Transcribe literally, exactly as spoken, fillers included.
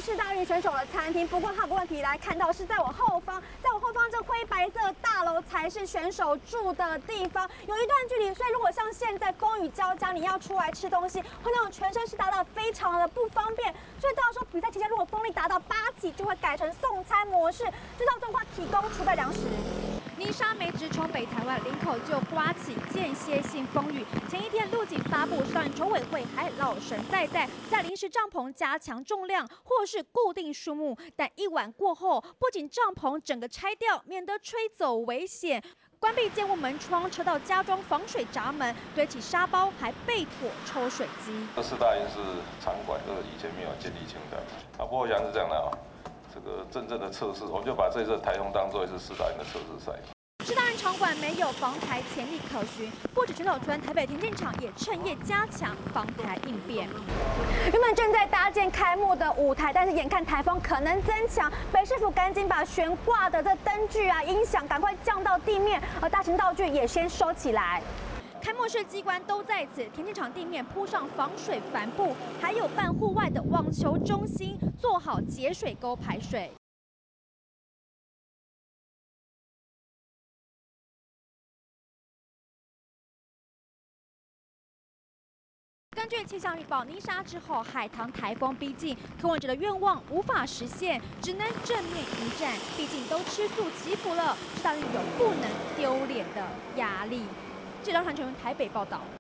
泥沙没直冲北台湾，林口就刮起间歇性风雨。前一天，陆警发布，上筹委会还老神在在，在临时帐篷加强重量或是固定数目。但一晚过后，不仅帐篷整个拆掉，免得吹走危险。 关闭建物门窗，车道加装防水闸门，堆起沙包，还备妥抽水机。 这四大运是场馆，这个以前没有建立清单。啊，不过像是这样的啊。 这个真正的测试，我们就把这次台风当作是四大运的测试赛。 世大运场馆没有防台潜力可循，不止选手村，台北田径场也趁夜加强防台应变。 原本正在搭建开幕的舞台，但是眼看台风可能增强，北市府赶紧把悬挂的这灯具啊、音响赶快降到地面，而大型道具也先收起来。 开幕式机关都在此，田径场地面铺上防水帆布，还有办户外的网球中心做好节水沟排水。根据气象预报，泥沙之后海棠台风逼近，柯文哲的愿望无法实现，只能正面迎战。毕竟都吃素祈福了，世大运有不能丢脸的压力。记者传承台北报道。